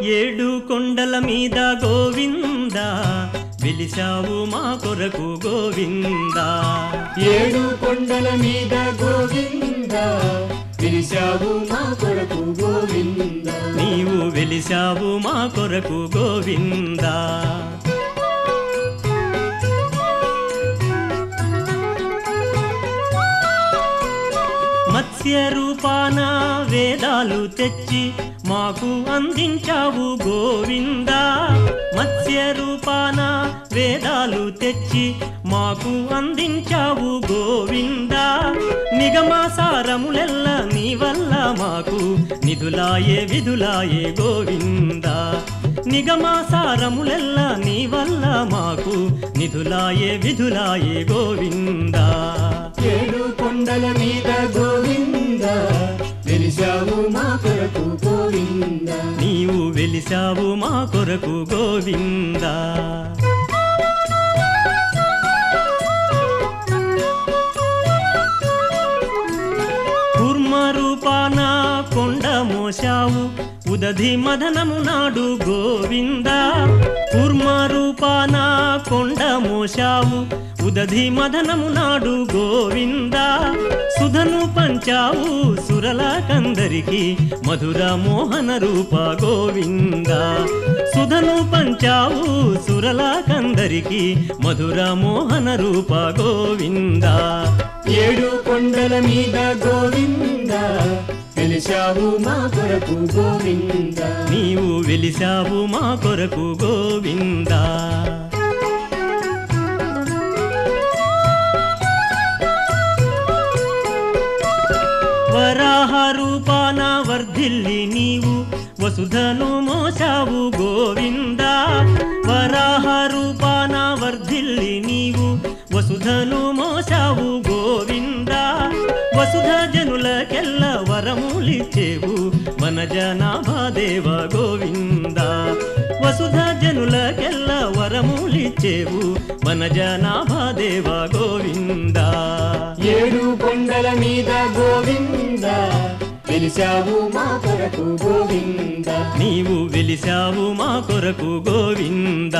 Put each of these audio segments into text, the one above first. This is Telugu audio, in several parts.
ఏడు కొండల మీద గోవింద వెలిశావు మా కొరకు గోవింద ఏడు కొండల మీద గోవింద వెలిశావు మా కొరకు గోవింద నీవు వెలిశావు మా కొరకు గోవింద మత్స్య రూపాన వేదాలు తెచ్చి మాకు అందించావు గోవింద మత్స్య రూపాన వేదాలు తెచ్చి మాకు అందించావు గోవింద నిగమాసారములెల్ల నీ వల్ల మాకు నిధులాయే విధులాయే గోవింద నిగమాసారములెల్ల నీ వల్ల మాకు నిధులాయే విధులాయే గోవింద ఏడు కొండల మీద గోవింద వెలిశావు మా కొరకు గోవింద నీవు వెలిశావు మా కొరకు గోవింద కూర్మ రూపాన కొండ మోశావు ఉదధి మదనము నాడు గోవింద కూర్మ రూపాన కొండ మోశావు ఉదధి మదనము నాడు గోవింద సుధను పంచావు సురల కందరికి మధుర మోహన రూప గోవింద సుధను పంచావు సురల కందరికి మధుర మోహన రూప గోవింద ఏడు కొండల మీద గోవింద వెలిశావు మా కొరకు గోవింద నీవు వెలిశావు మా కొరకు గోవింద వరాహ రూపాన వర్ధిల్లి నీవు వసుధను మోసావు గోవింద వరాహ రూపాన వర్ధిల్లి నీవు వసుధను మోసావు గోవింద వసుధ జనులకెల్ల వరములిచ్చేవు మన జనాభాదేవ గోవింద వసుధ జనులకెల్ల వరములిచ్చేవు మన జనాభాదేవ గోవింద ఏడు కొండల మీద గోవింద వెలిశావు మా కొరకు గోవింద నీవు వెలిశావు మా కొరకు గోవింద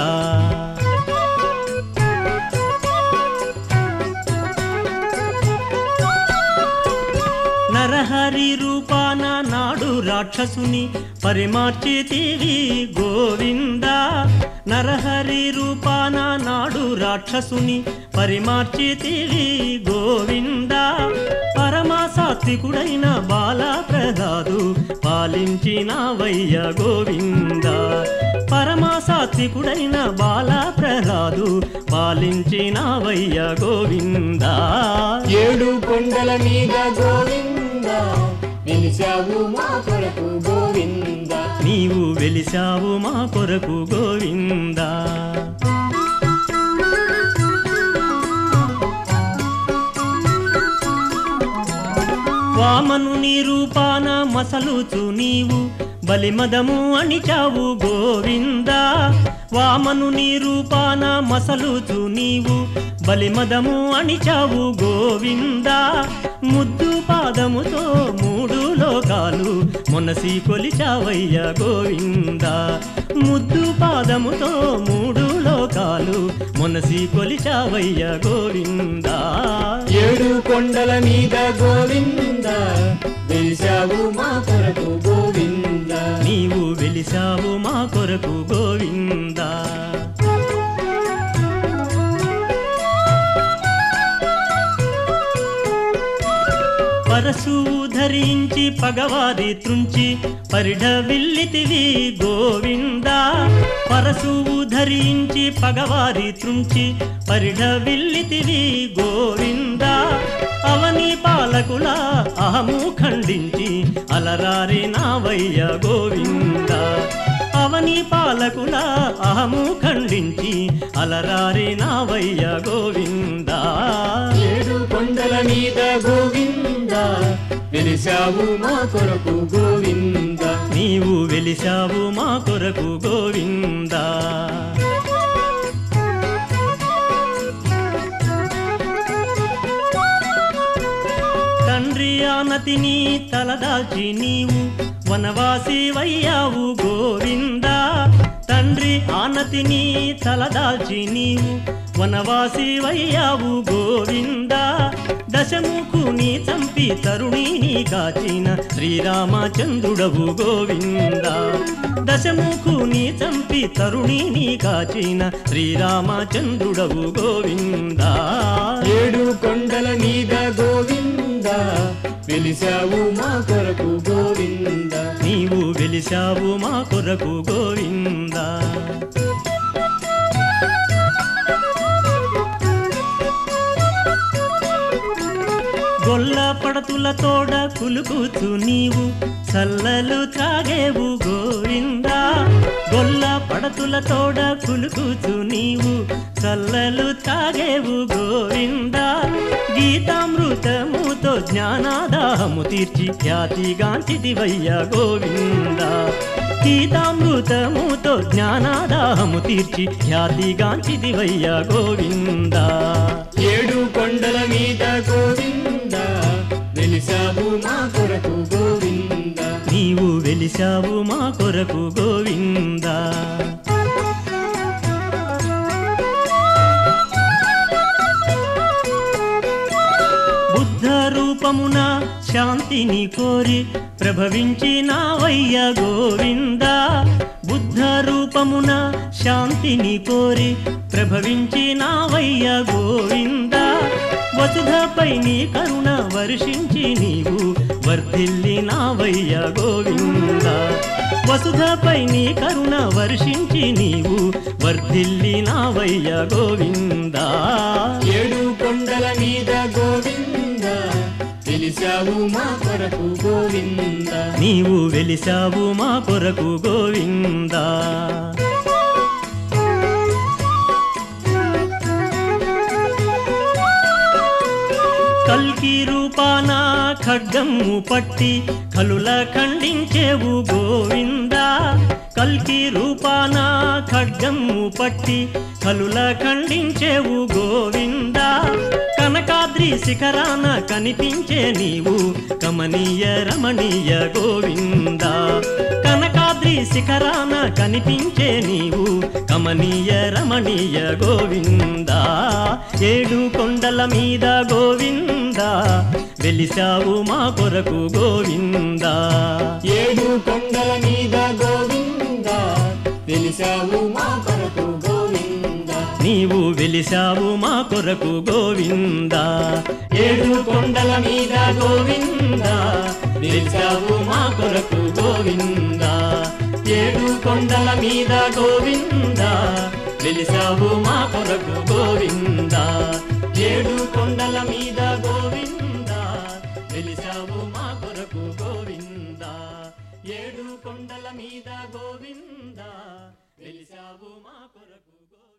నరహరి రూపాన నాడు రాక్షసుని పరిమార్చితివి గోవింద నరహరి రూపాన నాడు రాక్షసుని పరిమార్చితివి గోవింద పరమ సాత్వికుడైన బాల ప్రహ్లాదు పాలించినవయ్య గోవింద పరమ సాత్వికుడైన బాల ప్రహ్లాదు పాలించినవయ్య గోవింద ఏడు కొండల మీద గోవింద వెలిశావు మా కొరకు గోవింద నీవు వెలిశావు మా కొరకు గోవింద వామనుని రూపాన మసలుచు నీవు బలిమదము అణిచావు గోవింద వామనుని రూపాన మసలుచు నీవు బలిమదము అణిచావు గోవింద ముద్దు పాదముతో మూడు లోకాలు మొనసి కొలిచావయ్య గోవింద ముద్దు పాదముతో మూడు లోకాలు మొనసి కొలిచావయ్య గోవింద ఏడు కొండల మీద గోవింద వెలిశావు మా కొరకు గోవింద నీవు వెలిశావు మా కొరకు గోవింద పరశువు ధరించి పగవారి త్రుంచి పరిఢవిల్లితివి గోవింద పరశువు ధరించి పగవారి త్రుంచి పరిఢవిల్లితివి గోవింద అవని పాలకుల అహము ఖండించి అలరారి నావయ్య గోవింద అవని పాలకుల అహము ఖండించి అలరారి నావయ్య గోవింద ఏడు కొండల మీద గోవింద వెలిశావు మా కొరకు గోవింద నీవు వెలిశావు మా కొరకు గోవింద తండ్రి ఆనతిని తలదాల్చి నీవు వనవాసివయ్యావు గోవిందా తండ్రి ఆనతిని తలదాల్చి నీవు వనవాసివయ్యావు గోవిందా దశముఖుని చంపి తరుణిని కాచిన శ్రీరామచంద్రుడవు గోవిందా దశముఖుని చంపి తరుణిని కాచిన శ్రీరామచంద్రుడవు గోవిందా ఏడు కొండల మీద గోవిందా వెలిసావు మా కొరకు గోవిందా నీవు వెలిసావు మా కొరకు గోవిందా గొల్ల పడతుల తోడ కులుకుచు నీవు చల్లలు త్రాగేవు గోవిందా గొల్ల పడతుల తోడ కులుకుచు నీవు చల్లలు త్రాగేవు గోవిందా గీతామృతముతో జ్ఞానాదాహము తీర్చి ఖ్యాతిగాంచిదివయ్య గోవిందా గీతామృతముతో జ్ఞానాదాహము తీర్చి ఖ్యాతిగాంచిదివయ్య గోవిందా ఏడు కొండల మీద గోవిందా వెలిసావు మా కొరకు గోవిందా నీవు వెలిసావు మా కొరకు గోవిందా బుద్ధ రూపమున శాంతిని కోరి ప్రభవించినావయ్య గోవిందా బుద్ధ రూపమున శాంతిని కోరి ప్రభవించినావయ్య గోవిందా వసుధపై నీ కరుణ వర్షించి నీవు వర్ధిల్లినావయ్య గోవిందా వసుధపై నీ కరుణ వర్షించి నీవు వర్ధిల్లినావయ్య గోవిందా ఏడు కొండల మీద గోవిందా వెలిసావు మా కొరకు గోవిందా నీవు వెలిసావు మా కొరకు గోవిందా కల్కి రూపాన ఖడ్గము పట్టి కలుల ఖండించేవు గోవిందా కల్కి రూపాన ఖడ్గము పట్టి కలుల ఖండించేవు గోవిందా కనకాద్రి శిఖరాన కనిపించే నీవు కమనీయ రమణీయ గోవిందా కనకాద్రి శిఖరాన కనిపించే నీవు కమనీయ రమణీయ గోవిందా ఏడు కొండల మీద గోవిందా వెలిసావు మా కొరకు గోవిందా ఏడు కొండల మీద గోవిందా వెలిసావు మా కొరకు గోవిందా నీవు వెలిసావు మా కొరకు గోవిందా ఏడు కొండల మీద గోవిందా వెలిసావు మా కొరకు గోవిందా ఏడు కొండల మీద గోవిందా వెలిసావు మా కొరకు గోవిందా ఏడు కొండల మీద గోవిందా వెలిసావు మా కొరకు గోవిందా ఏడు కొండల మీద గోవిందా వెలిసావు మా కొరకు